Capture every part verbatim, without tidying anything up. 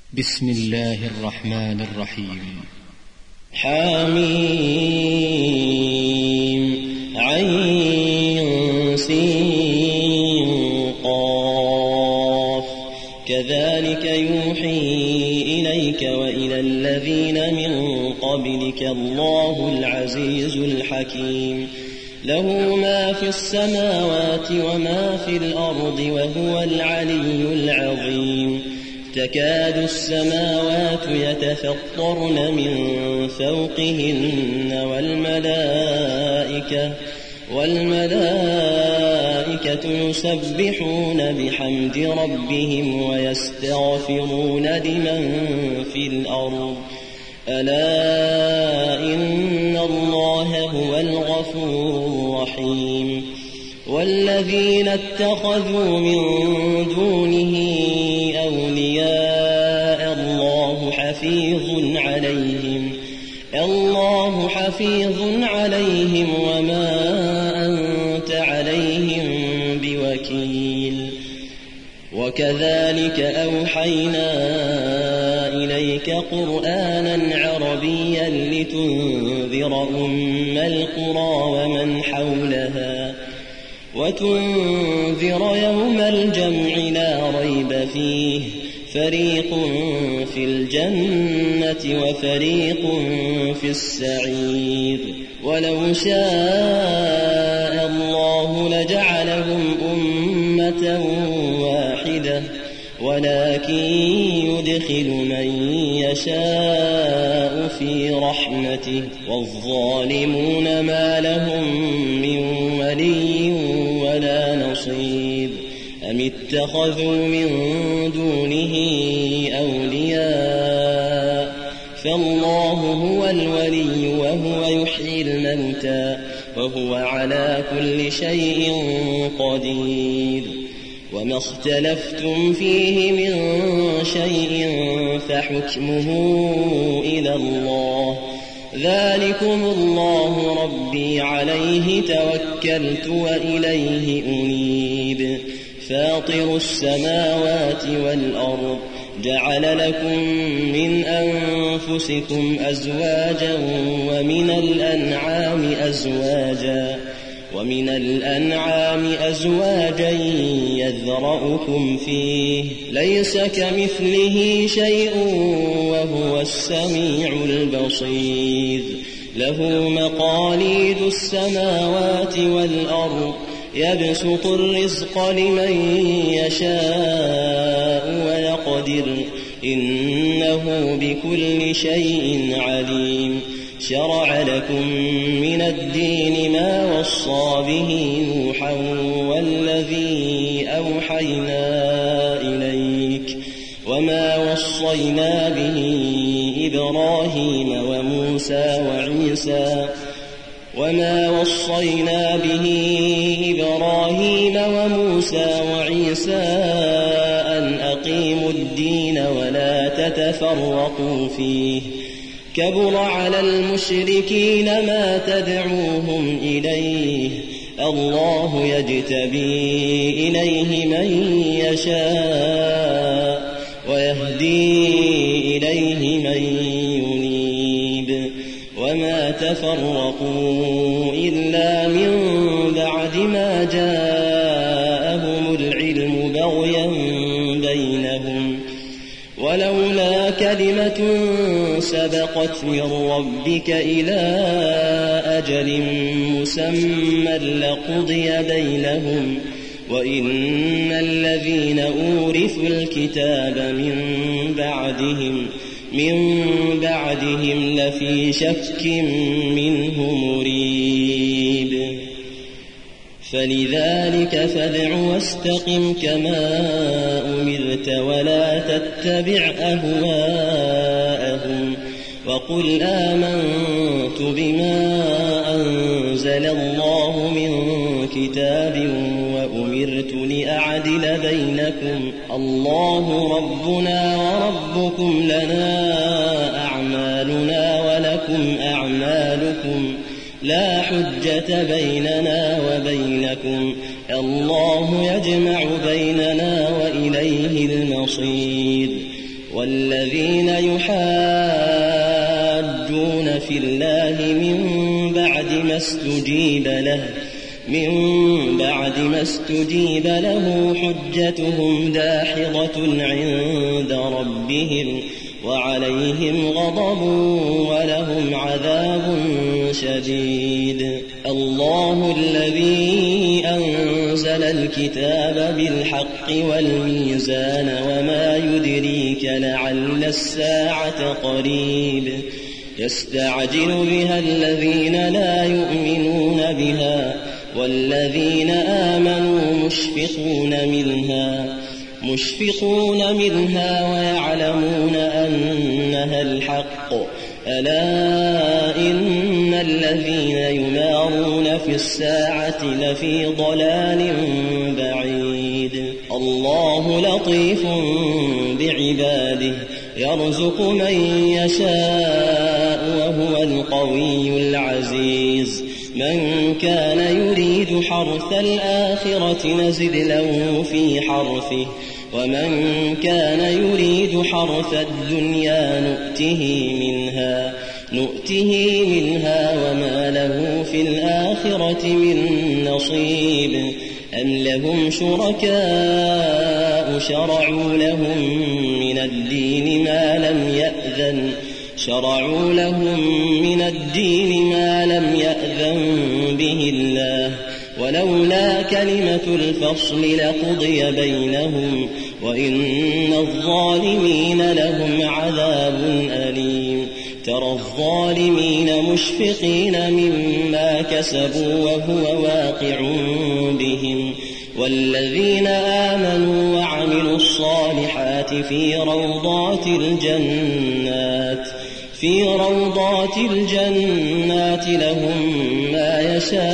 بسم الله الرحمن الرحيم. حميم عين سين قاف كذلك يوحي إليك وإلى الذين من قبلك الله العزيز الحكيم له ما في السماوات وما في الأرض وهو العلي العظيم تكاد السماوات يتفطرن من فوقهن والملائكة والملائكة يسبحون بحمد ربهم ويستغفرون لمن في الأرض ألا إن الله هو الغفور الرحيم والذين اتخذوا من دونه أولياء الله حفيظ عليهم الله حفيظ عليهم وما أنت عليهم بوكيل وكذلك أوحينا إليك قرآنا عربيا لتنذر أم القرى ومن حولها وتنذر يوم الجمع لا ريب فيه فريق في الجنة وفريق في السعير ولو شاء الله لجعلهم أمة واحدة ولكن يدخل من يشاء في رحمته والظالمون ما لهم من ولي ولا نصير أم اتخذوا من دونه أولياء فالله هو الولي وهو يحيي الموتى وهو على كل شيء قدير وما اختلفتم فيه من شيء فحكمه إلى الله ذلكم الله ربي عليه توكلت وإليه أنيب فاطر السماوات والأرض جعل لكم من أنفسكم أزواجا ومن الأنعام أزواجا ومن الأنعام أزواجا يذرأكم فيه ليس كمثله شيء وهو السميع البصير له مقاليد السماوات والأرض يبسط الرزق لمن يشاء ويقدر إنه بكل شيء عليم شرع لكم من الدين ما وصى به نوحا والذي أوحينا إليك وما وصينا به إبراهيم وموسى وعيسى وما وصينا به إبراهيم وموسى وعيسى أن أقيموا الدين ولا تتفرقوا فيه كبر على المشركين ما تدعوهم إليه الله يجتبي إليه من يشاء ويهدي إليه من ينيب وما تفرقوا إلا من بعد ما جاءهم العلم بغيا بينهم ولولا كلمة سبقت من ربك إلى أجل مسمى لقضي بينهم وإن الذين أورثوا الكتاب من بعدهم من بعدهم لفي شك منه مريب فلذلك فادع واستقم كما أمرت ولا تتبع أهواءهم وقل آمنت بما أنزل الله من كتاب وأمرت لأعدل بينكم الله ربنا وربكم لنا أعمالنا ولكم أعمالكم لا حجة بيننا وبينكم الله يجمع بيننا وإليه المصير والذين يحاجون في الله من بعد ما استجيب له من بعد ما استجيب له حجتهم داحضة عند ربهم وعليهم غضب ولهم عذاب شديد. الله الذي أنزل الكتاب بالحق والميزان وما يدريك لعل الساعة قريب يستعجل بها الذين لا يؤمنون بها والذين آمنوا مشفقون منها مشفقون منها ويعلمون أنها الحق ألا إن الذين يمارون في الساعة لفي ضلال بعيد. الله لطيف بعباده يرزق من يشاء وهو القوي العزيز. من كان يريد حرث الآخرة نزد له في حرثه ومن كان يريد حرث الدنيا نؤته منها نؤته منها وما له في الآخرة من نصيب. أم لهم شركاء شرعوا لهم من الدين ما لم يأذن شرعوا لهم من الدين ما لم يأذن به الله ولولا كلمة الفصل لقضي بينهم وإن الظالمين لهم عذاب أليم. ترى الظالمين مشفقين مما كسبوا وهو واقع بهم والذين آمنوا وعملوا الصالحات في روضات الجنات في روضات الجنات لهم ما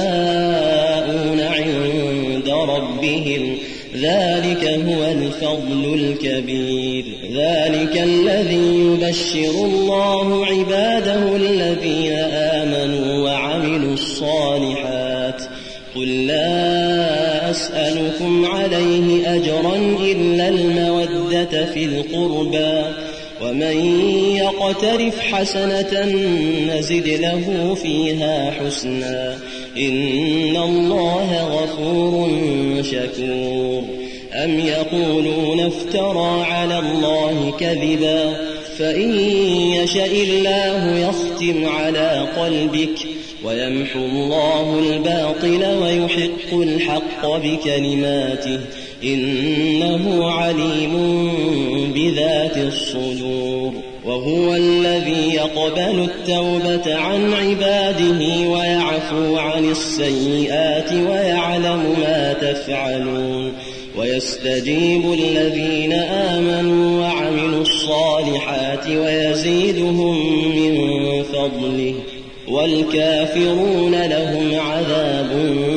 يشاءون عند ربهم ذلك هو الفضل الكبير. ذلك الذي يبشر الله عباده الذين آمنوا وعملوا الصالحات. قل لا أسألكم عليه أجرا إلا المودة في القربى ومن يقترف حسنة نزد له فيها حسنا إن الله غفور شكور. أم يقولون افترى على الله كذبا فإن يشأ الله يختم على قلبك ويمحو الله الباطل ويحق الحق بكلماته إنه عليم بذات الصدور. وهو الذي يقبل التوبة عن عباده ويعفو عن السيئات ويعلم ما تفعلون ويستجيب الذين آمنوا وعملوا الصالحات ويزيدهم من فضله والكافرون لهم عذاب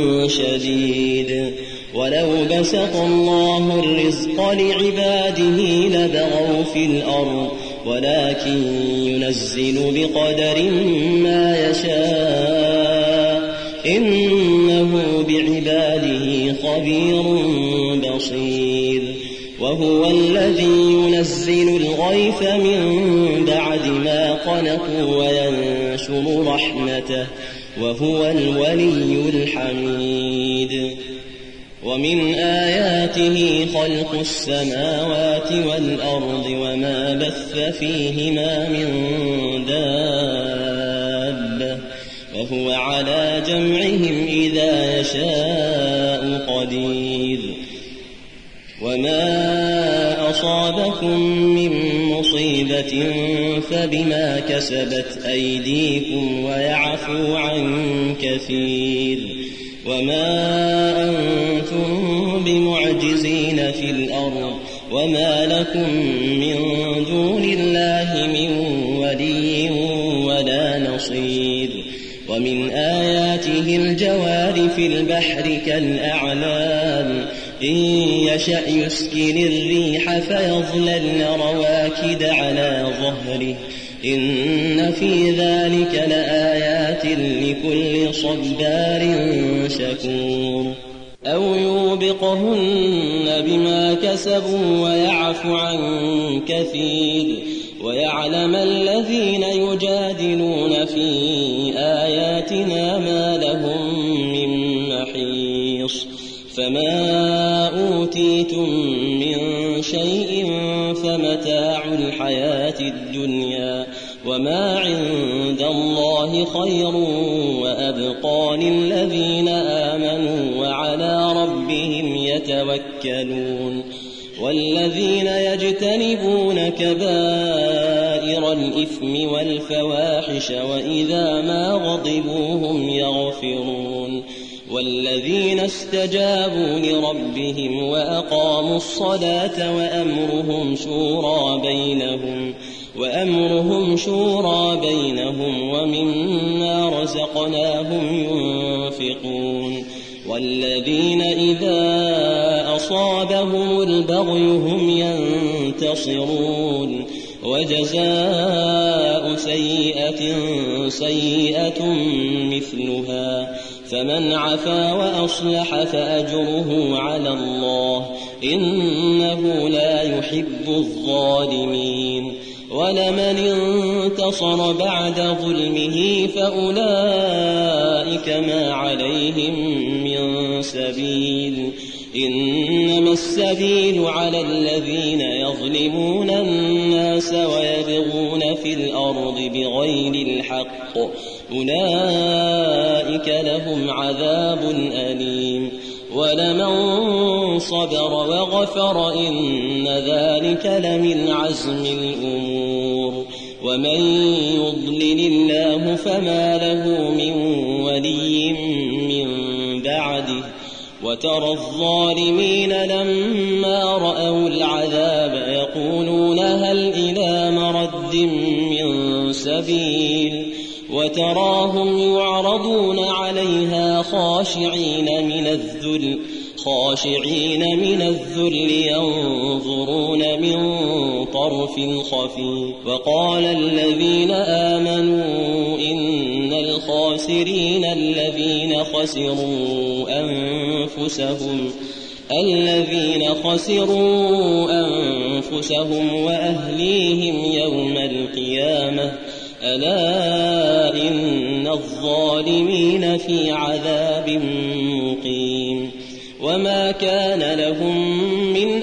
شديد. ولو بسط الله الرزق لعباده لبغوا في الأرض ولكن ينزل بقدر ما يشاء إنه بعباده خبير بصير. وهو الذي ينزل الغيث من بعد ما قنطوا وينشر رحمته وهو الولي الحميد. ومن آياته خلق السماوات والأرض وما بث فيهما من دابة وهو على جمعهم إذا يشاء قدير. وما أصابكم من مصيبة فبما كسبت أيديكم ويعفو عن كثير. وما أنتم بمعجزين في الأرض وما لكم من دون الله من ولي ولا نصير. ومن آياته الجوار في البحر كالأعلام إن يشأ يسكن الريح فيظللن رواكد على ظهره إن في ذلك لآيات لكل صبار شكور. أو يوبقهن بما كسبوا ويعفو عن كثير ويعلم الذين يجادلون في آياتنا ما لهم من محيص فما أوتيتم من شيء فمتاع الحياة الدنيا وما عند الله خير وأبقى للذين آمنوا وعلى ربهم يتوكلون والذين يجتنبون كبائر الإثم والفواحش وإذا ما غضبوا هم يغفرون والذين استجابوا لربهم وأقاموا الصلاة وأمرهم شورى بينهم وأمرهم شورى بينهم ومما رزقناهم ينفقون والذين إذا أصابهم البغي هم ينتصرون وجزاء سيئة سيئة مثلها فمن عفا وأصلح فأجره على الله إنه لا يحب الظالمين ولمن انتصر بعد ظلمه فأولئك ما عليهم من سبيل إنما السبيل على الذين يظلمون الناس ويبغون في الأرض بغير الحق أولئك لهم عذاب أليم ولمن صبر وغفر إن ذلك لمن عزم الأمور ومن يضلل الله فما له من ولي من بعده وترى الظالمين لما رأوا العذاب يقولون هل إلى مرد من سبيل وتراهم يعرضون عليها خاشعين من الذل خاشعين من الذل ينظرون من طرف خفي وقال الذين آمنوا إن الخاسرين الذين خسروا أنفسهم الذين خسروا أنفسهم وأهليهم يوم القيامة ألا إن الظالمين في عذاب مقيم وما كان لهم من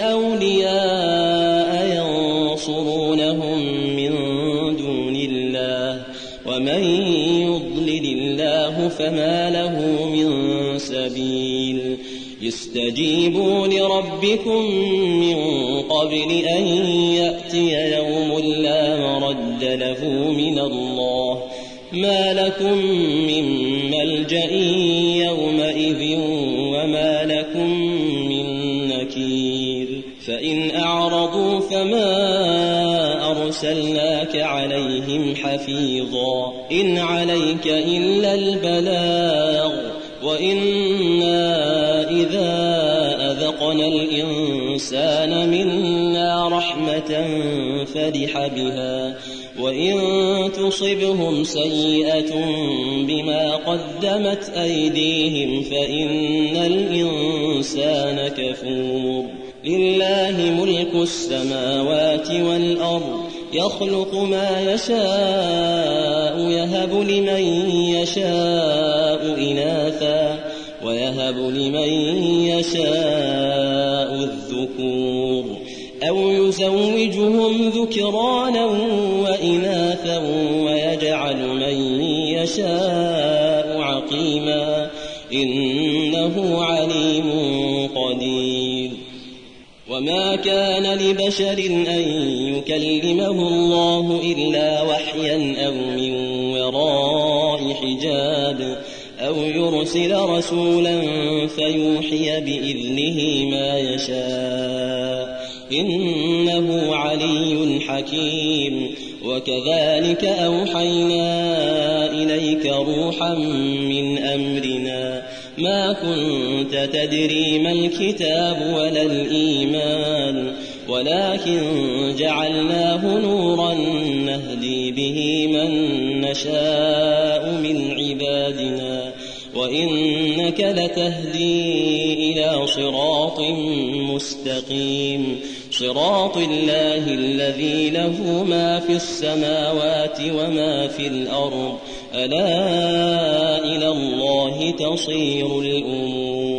أولياء ينصرونهم من دون الله ومن يضلل الله فما له من سبيل يستجيبوا لربكم من قبل أن يأتي يوم لا مرد له من الله ما لكم من ملجأ يومئذ وما لكم من نكير فإن أعرضوا فما أرسلناك عليهم حفيظا إن عليك إلا البلاغ وإنا إذا أذقنا الإنسان منا رحمة فرح بها وإن تصبهم سيئة بما قدمت أيديهم فإن الإنسان كفور لله ملك السماوات والأرض يخلق ما يشاء يهب لمن يشاء إناثا ويهب لمن يشاء الذكور أو يزوجهم ذكرانا وإناثا ويجعل من يشاء عقيما إنه عليم قدير وما كان لبشر أن يكلمه الله إلا وحيا أو من وراء حجاب أو يرسل رسولا فيوحي بإذنه ما يشاء إنه علي حكيم وكذلك أوحينا إليك روحا من أمرنا ما كنت تدري ما الكتاب ولا الإيمان ولكن جعلناه نورا نهدي به من نشاء من عبادنا وإنك لتهدي إلى صراط مستقيم صراط الله الذي له ما في السماوات وما في الأرض ألا إلى الله تصير الأمور